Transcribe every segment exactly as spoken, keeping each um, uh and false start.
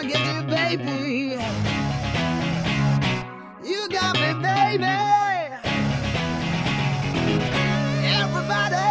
wanna get you, baby. You got me, baby. Everybody.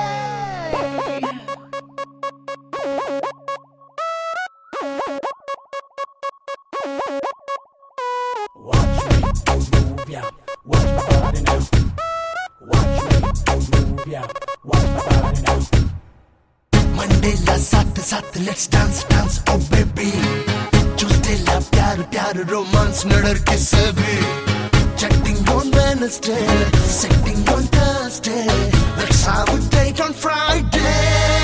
Watch me move, yeah. Watch my body now. Watch me move, yeah. Watch my body now. Monday la sat sat, let's dance dance, oh baby. Tuesday la pyar pyar, romance murder kiss bhi. Chatting on Wednesday, sitting on Thursday. Let's have a date on Friday.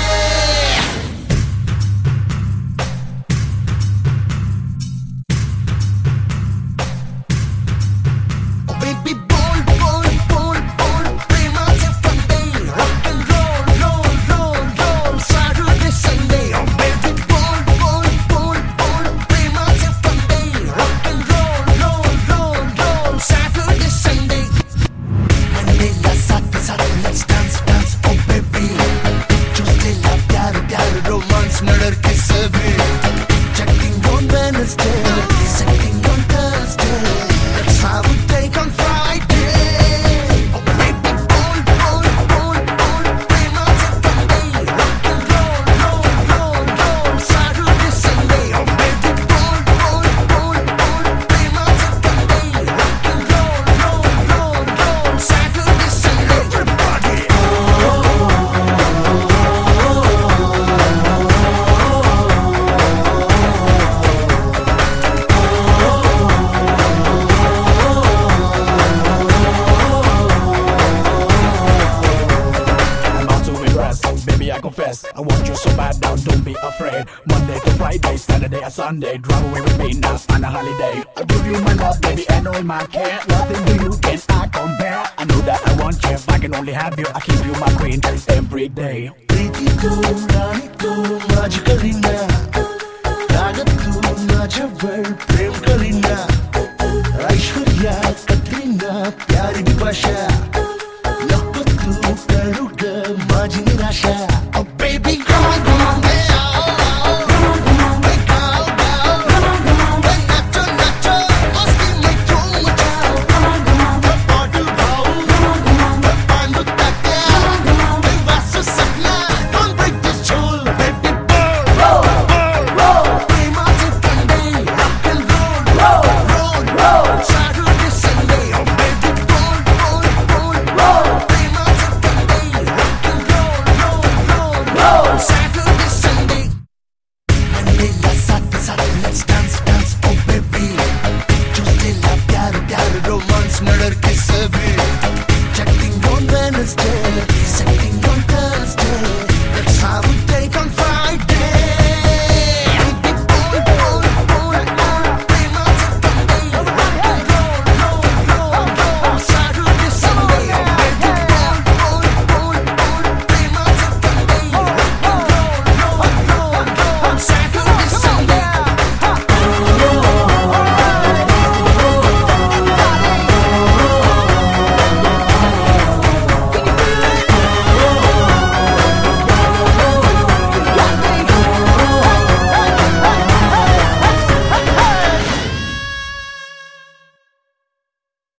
I want you so bad now, don't be afraid. Monday to Friday, Saturday and Sunday, drive away with me now on a holiday. I'll give you my love, baby, and all my care. Nothing to you can I compare. I know that I want you, if I can only have you, I keep you my queen every day. Baby, go, run, go.